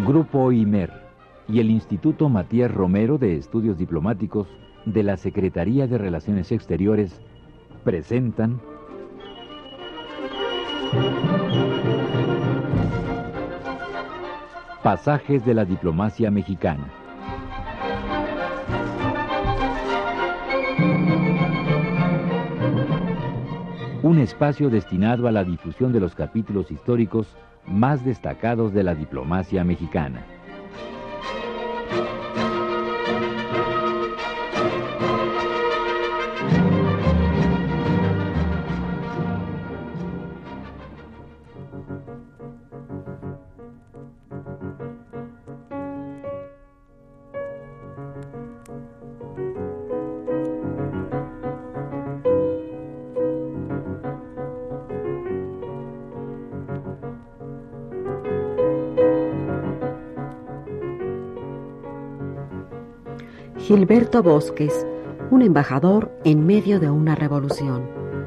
Grupo IMER y el Instituto Matías Romero de Estudios Diplomáticos de la Secretaría de Relaciones Exteriores presentan Pasajes de la Diplomacia Mexicana. Un espacio destinado a la difusión de los capítulos históricos más destacados de la diplomacia mexicana. Gilberto Bosques, un embajador en medio de una revolución.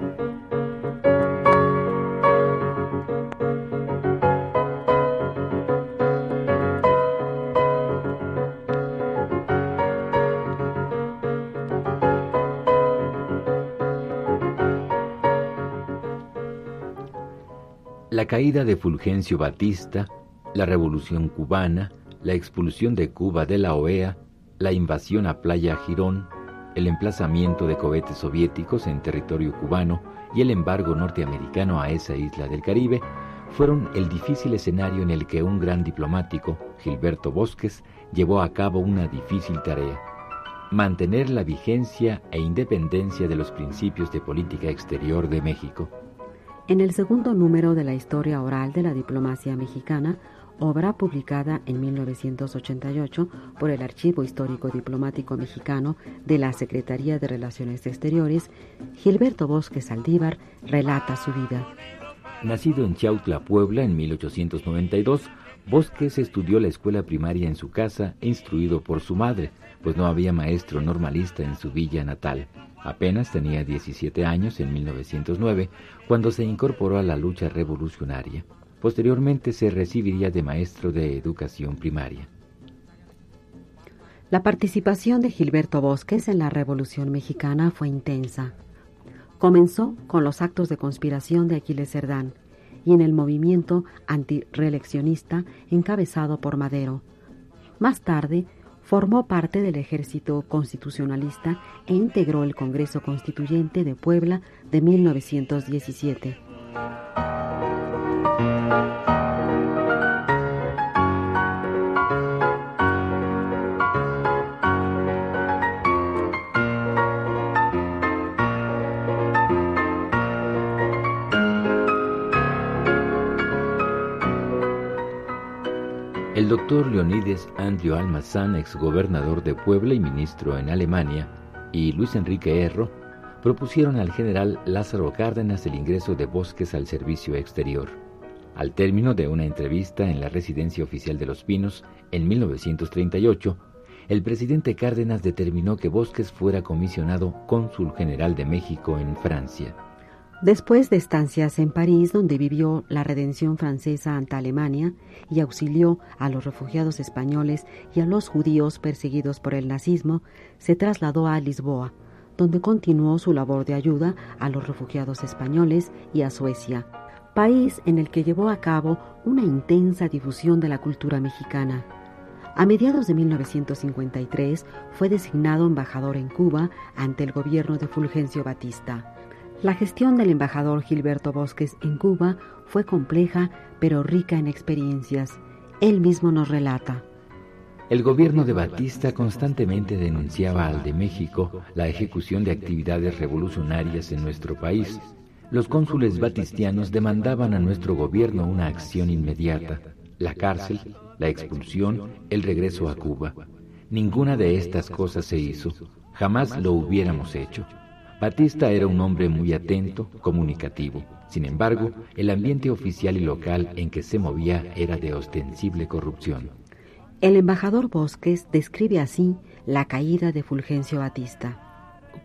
La caída de Fulgencio Batista, la Revolución Cubana, la expulsión de Cuba de la OEA, la invasión a Playa Girón, el emplazamiento de cohetes soviéticos en territorio cubano y el embargo norteamericano a esa isla del Caribe fueron el difícil escenario en el que un gran diplomático, Gilberto Bosques, llevó a cabo una difícil tarea: mantener la vigencia e independencia de los principios de política exterior de México. En el segundo número de la Historia Oral de la Diplomacia Mexicana, obra publicada en 1988 por el Archivo Histórico Diplomático Mexicano de la Secretaría de Relaciones Exteriores, Gilberto Bosques Saldívar relata su vida. Nacido en Chiautla, Puebla, en 1892, Bosques estudió la escuela primaria en su casa, instruido por su madre, pues no había maestro normalista en su villa natal. Apenas tenía 17 años en 1909, cuando se incorporó a la lucha revolucionaria. Posteriormente se recibiría de maestro de educación primaria. La participación de Gilberto Bosques en la Revolución Mexicana fue intensa. Comenzó con los actos de conspiración de Aquiles Cerdán y en el movimiento antireeleccionista encabezado por Madero. Más tarde, formó parte del ejército constitucionalista e integró el Congreso Constituyente de Puebla de 1917. El doctor Leonides Andrio Almazán, exgobernador de Puebla y ministro en Alemania, y Luis Enrique Erro, propusieron al general Lázaro Cárdenas el ingreso de Bosques al servicio exterior. Al término de una entrevista en la residencia oficial de Los Pinos, en 1938, el presidente Cárdenas determinó que Bosques fuera comisionado cónsul general de México en Francia. Después de estancias en París, donde vivió la redención francesa ante Alemania y auxilió a los refugiados españoles y a los judíos perseguidos por el nazismo, se trasladó a Lisboa, donde continuó su labor de ayuda a los refugiados españoles y a Suecia, país en el que llevó a cabo una intensa difusión de la cultura mexicana. A mediados de 1953 fue designado embajador en Cuba ante el gobierno de Fulgencio Batista. La gestión del embajador Gilberto Bosques en Cuba fue compleja, pero rica en experiencias. Él mismo nos relata. El gobierno de Batista constantemente denunciaba al de México la ejecución de actividades revolucionarias en nuestro país. Los cónsules batistianos demandaban a nuestro gobierno una acción inmediata: la cárcel, la expulsión, el regreso a Cuba. Ninguna de estas cosas se hizo. Jamás lo hubiéramos hecho. Batista era un hombre muy atento, comunicativo. Sin embargo, el ambiente oficial y local en que se movía era de ostensible corrupción. El embajador Bosques describe así la caída de Fulgencio Batista.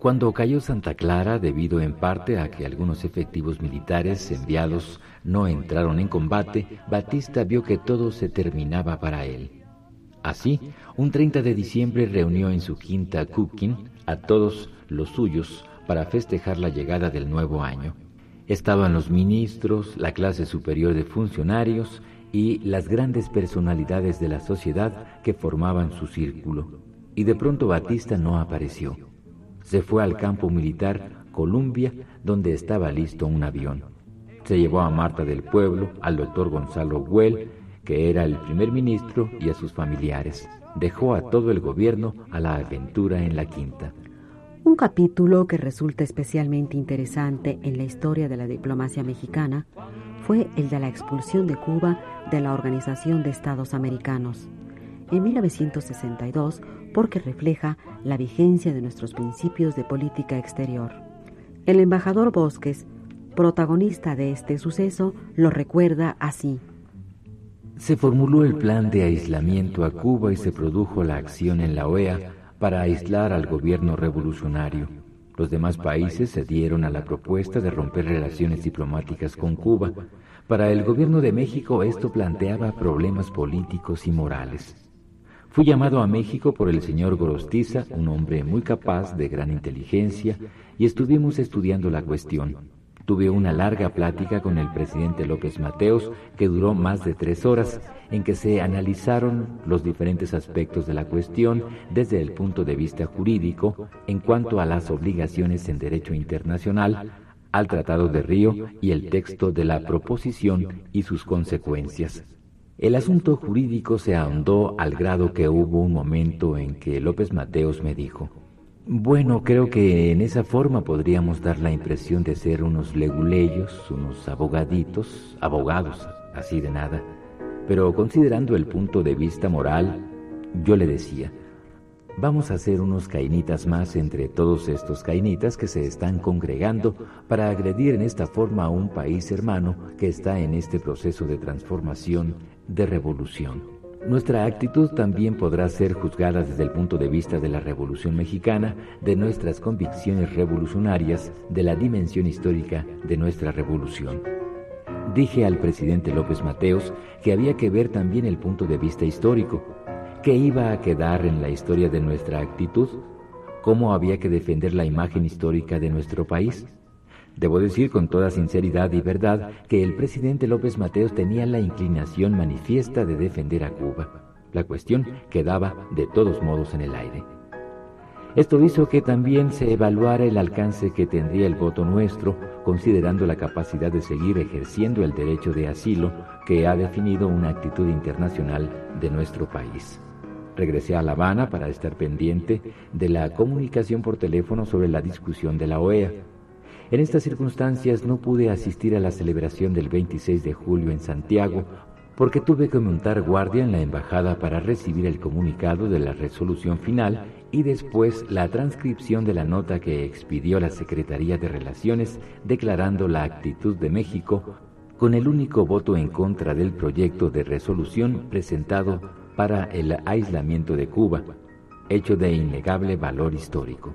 Cuando cayó Santa Clara, debido en parte a que algunos efectivos militares enviados no entraron en combate, Batista vio que todo se terminaba para él. Así, un 30 de diciembre reunió en su quinta Cooking a todos los suyos para festejar la llegada del nuevo año. Estaban los ministros, la clase superior de funcionarios y las grandes personalidades de la sociedad que formaban su círculo. Y de pronto Batista no apareció. Se fue al campo militar Columbia, donde estaba listo un avión. Se llevó a Marta del Pueblo, al doctor Gonzalo Güell, que era el primer ministro, y a sus familiares. Dejó a todo el gobierno a la aventura en la quinta. Un capítulo que resulta especialmente interesante en la historia de la diplomacia mexicana fue el de la expulsión de Cuba de la Organización de Estados Americanos en 1962, porque refleja la vigencia de nuestros principios de política exterior. El embajador Bosques, protagonista de este suceso, lo recuerda así. Se formuló el plan de aislamiento a Cuba y se produjo la acción en la OEA para aislar al gobierno revolucionario. Los demás países se dieron a la propuesta de romper relaciones diplomáticas con Cuba. Para el gobierno de México esto planteaba problemas políticos y morales. Fui llamado a México por el señor Gorostiza, un hombre muy capaz, de gran inteligencia, y estuvimos estudiando la cuestión. Tuve una larga plática con el presidente López Mateos, que duró más de 3 horas, en que se analizaron los diferentes aspectos de la cuestión desde el punto de vista jurídico, en cuanto a las obligaciones en derecho internacional, al Tratado de Río y el texto de la proposición y sus consecuencias. El asunto jurídico se ahondó al grado que hubo un momento en que López Mateos me dijo: bueno, creo que en esa forma podríamos dar la impresión de ser unos leguleyos, unos abogaditos, abogados, así de nada. Pero considerando el punto de vista moral, yo le decía: vamos a hacer unos cainitas más entre todos estos cainitas que se están congregando para agredir en esta forma a un país hermano que está en este proceso de transformación, de revolución. Nuestra actitud también podrá ser juzgada desde el punto de vista de la Revolución Mexicana, de nuestras convicciones revolucionarias, de la dimensión histórica de nuestra revolución. Dije al presidente López Mateos que había que ver también el punto de vista histórico. ¿Qué iba a quedar en la historia de nuestra actitud? ¿Cómo había que defender la imagen histórica de nuestro país? Debo decir con toda sinceridad y verdad que el presidente López Mateos tenía la inclinación manifiesta de defender a Cuba. La cuestión quedaba de todos modos en el aire. Esto hizo que también se evaluara el alcance que tendría el voto nuestro, considerando la capacidad de seguir ejerciendo el derecho de asilo que ha definido una actitud internacional de nuestro país. Regresé a La Habana para estar pendiente de la comunicación por teléfono sobre la discusión de la OEA. En estas circunstancias no pude asistir a la celebración del 26 de julio en Santiago porque tuve que montar guardia en la embajada para recibir el comunicado de la resolución final y después la transcripción de la nota que expidió la Secretaría de Relaciones declarando la actitud de México con el único voto en contra del proyecto de resolución presentado para el aislamiento de Cuba, hecho de innegable valor histórico.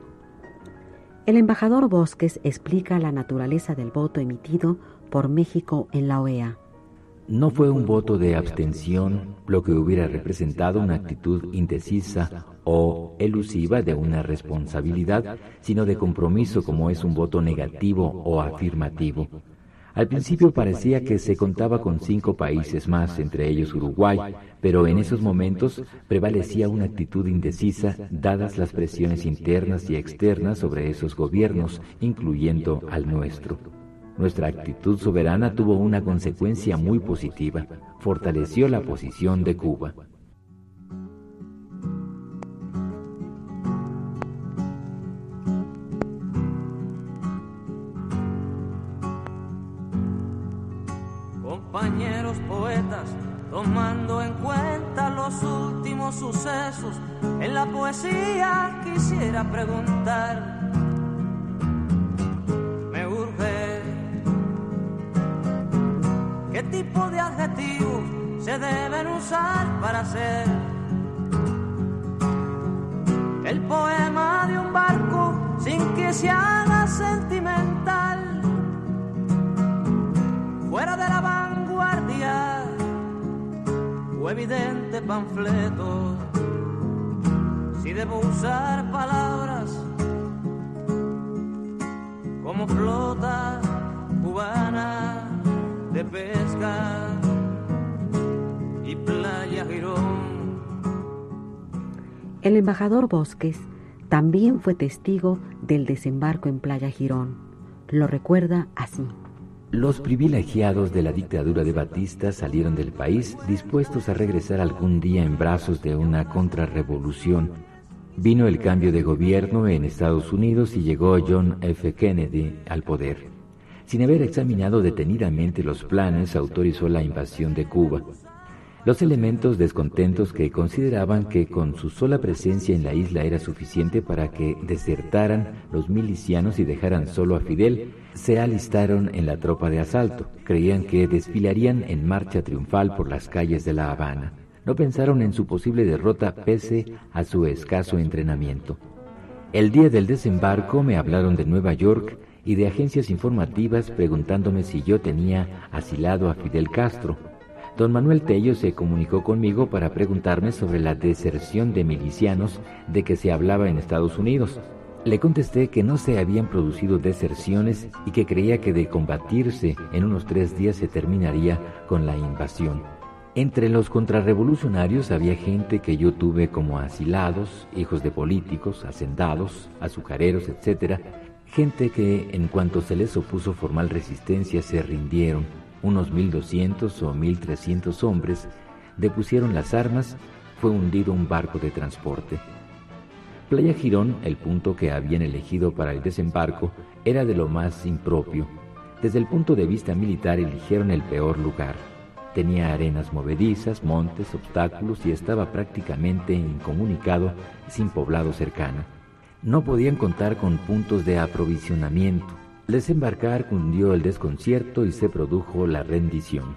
El embajador Bosques explica la naturaleza del voto emitido por México en la OEA. No fue un voto de abstención, lo que hubiera representado una actitud indecisa o elusiva de una responsabilidad, sino de compromiso, como es un voto negativo o afirmativo. Al principio parecía que se contaba con 5 países más, entre ellos Uruguay, pero en esos momentos prevalecía una actitud indecisa, dadas las presiones internas y externas sobre esos gobiernos, incluyendo al nuestro. Nuestra actitud soberana tuvo una consecuencia muy positiva: fortaleció la posición de Cuba. Compañeros poetas, tomando en cuenta los últimos sucesos, en la poesía quisiera preguntar, me urge, ¿qué tipo de adjetivos se deben usar para hacer el poema de un barco sin que se haga sentimental, fuera de la vanguardia o evidente panfleto. Si debo usar palabras como flota cubana de pesca y Playa Girón. El embajador Bosques también fue testigo del desembarco en Playa Girón. Lo recuerda así. Los privilegiados de la dictadura de Batista salieron del país dispuestos a regresar algún día en brazos de una contrarrevolución. Vino el cambio de gobierno en Estados Unidos y llegó John F. Kennedy al poder. Sin haber examinado detenidamente los planes, autorizó la invasión de Cuba. Los elementos descontentos que consideraban que con su sola presencia en la isla era suficiente para que desertaran los milicianos y dejaran solo a Fidel, se alistaron en la tropa de asalto. Creían que desfilarían en marcha triunfal por las calles de La Habana. No pensaron en su posible derrota pese a su escaso entrenamiento. El día del desembarco me hablaron de Nueva York y de agencias informativas preguntándome si yo tenía asilado a Fidel Castro. Don Manuel Tello se comunicó conmigo para preguntarme sobre la deserción de milicianos de que se hablaba en Estados Unidos. Le contesté que no se habían producido deserciones y que creía que de combatirse en unos 3 días se terminaría con la invasión. Entre los contrarrevolucionarios había gente que yo tuve como asilados, hijos de políticos, hacendados, azucareros, etc. Gente que, en cuanto se les opuso formal resistencia, se rindieron. Unos 1.200 o 1.300 hombres depusieron las armas. Fue hundido un barco de transporte. Playa Girón, el punto que habían elegido para el desembarco, era de lo más impropio. Desde el punto de vista militar eligieron el peor lugar. Tenía arenas movedizas, montes, obstáculos y estaba prácticamente incomunicado, sin poblado cercano. No podían contar con puntos de aprovisionamiento. Al desembarcar cundió el desconcierto y se produjo la rendición.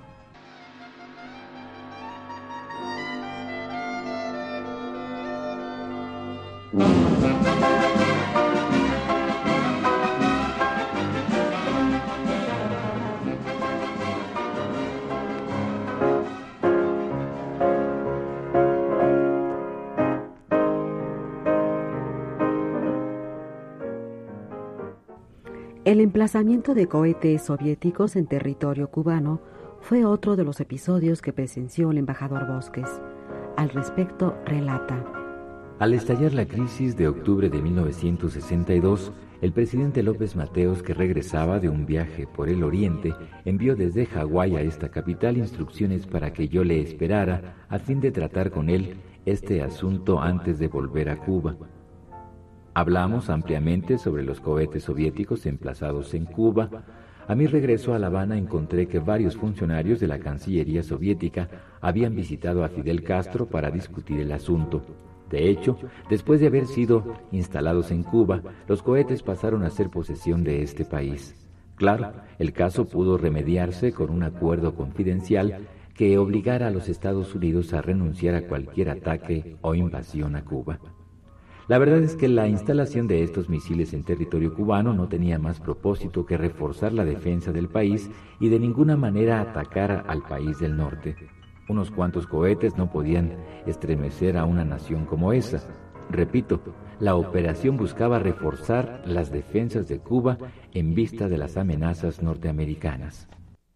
El emplazamiento de cohetes soviéticos en territorio cubano fue otro de los episodios que presenció el embajador Bosques. Al respecto, relata: Al estallar la crisis de octubre de 1962, el presidente López Mateos, que regresaba de un viaje por el oriente, envió desde Hawái a esta capital instrucciones para que yo le esperara a fin de tratar con él este asunto antes de volver a Cuba. Hablamos ampliamente sobre los cohetes soviéticos emplazados en Cuba. A mi regreso a La Habana encontré que varios funcionarios de la Cancillería soviética habían visitado a Fidel Castro para discutir el asunto. De hecho, después de haber sido instalados en Cuba, los cohetes pasaron a ser posesión de este país. Claro, el caso pudo remediarse con un acuerdo confidencial que obligara a los Estados Unidos a renunciar a cualquier ataque o invasión a Cuba. La verdad es que la instalación de estos misiles en territorio cubano no tenía más propósito que reforzar la defensa del país y de ninguna manera atacar al país del norte. Unos cuantos cohetes no podían estremecer a una nación como esa. Repito, la operación buscaba reforzar las defensas de Cuba en vista de las amenazas norteamericanas.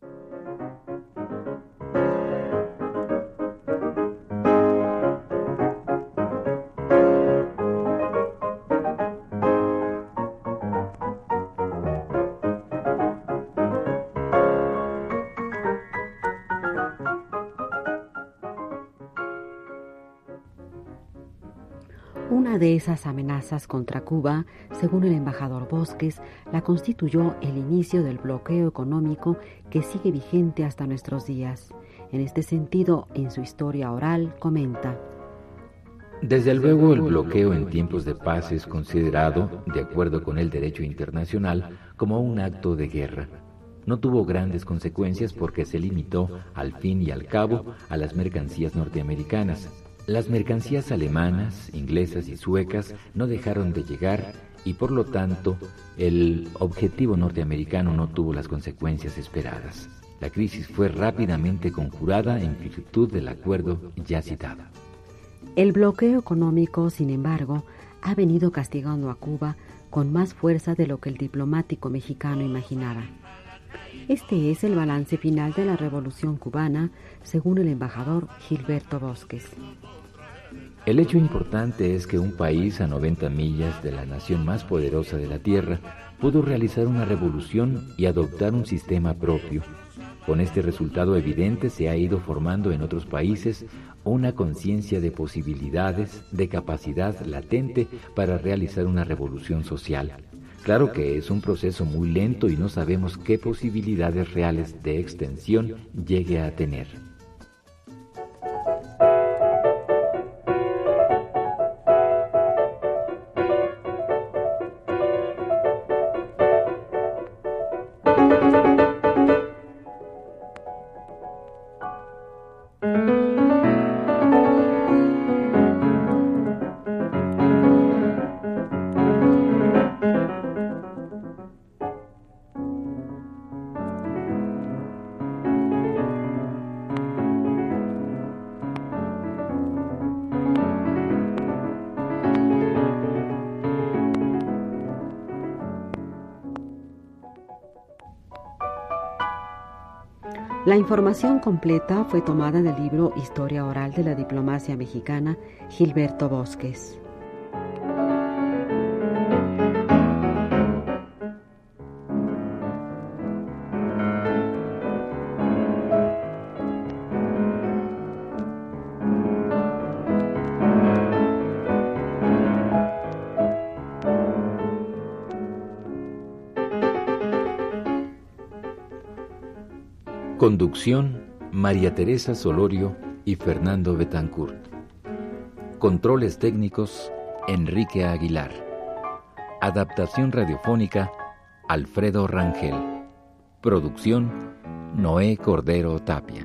Una de esas amenazas contra Cuba, según el embajador Bosques, la constituyó el inicio del bloqueo económico que sigue vigente hasta nuestros días. En este sentido, en su historia oral, comenta: Desde luego, el bloqueo en tiempos de paz es considerado, de acuerdo con el derecho internacional, como un acto de guerra. No tuvo grandes consecuencias porque se limitó, al fin y al cabo, a las mercancías norteamericanas. Las mercancías alemanas, inglesas y suecas no dejaron de llegar y por lo tanto el objetivo norteamericano no tuvo las consecuencias esperadas. La crisis fue rápidamente conjurada en virtud del acuerdo ya citado. El bloqueo económico, sin embargo, ha venido castigando a Cuba con más fuerza de lo que el diplomático mexicano imaginaba. Este es el balance final de la Revolución cubana, según el embajador Gilberto Bosques. El hecho importante es que un país a 90 millas de la nación más poderosa de la Tierra pudo realizar una revolución y adoptar un sistema propio. Con este resultado evidente se ha ido formando en otros países una conciencia de posibilidades, de capacidad latente para realizar una revolución social. Claro que es un proceso muy lento y no sabemos qué posibilidades reales de extensión llegue a tener. La información completa fue tomada del libro Historia Oral de la Diplomacia Mexicana, Gilberto Bosques. Conducción: María Teresa Solorio y Fernando Betancourt. Controles técnicos: Enrique Aguilar. Adaptación radiofónica: Alfredo Rangel. Producción: Noé Cordero Tapia.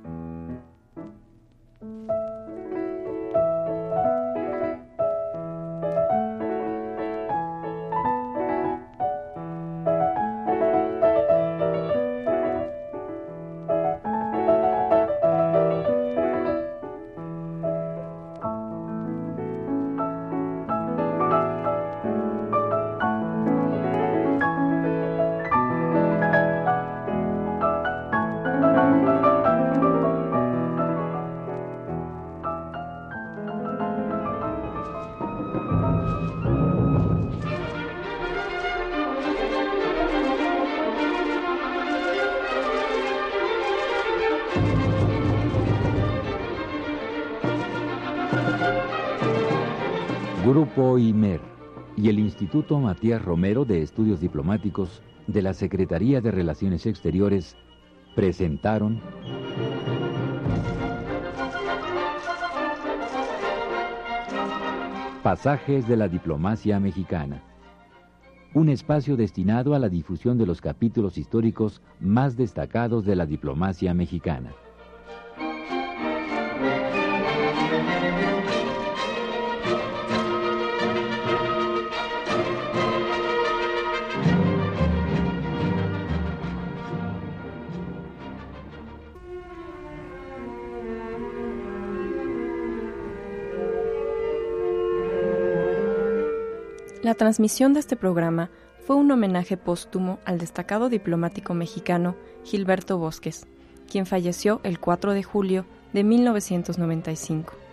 Grupo IMER y el Instituto Matías Romero de Estudios Diplomáticos de la Secretaría de Relaciones Exteriores presentaron Pasajes de la Diplomacia Mexicana, un espacio destinado a la difusión de los capítulos históricos más destacados de la diplomacia mexicana. La transmisión de este programa fue un homenaje póstumo al destacado diplomático mexicano Gilberto Bosques, quien falleció el 4 de julio de 1995.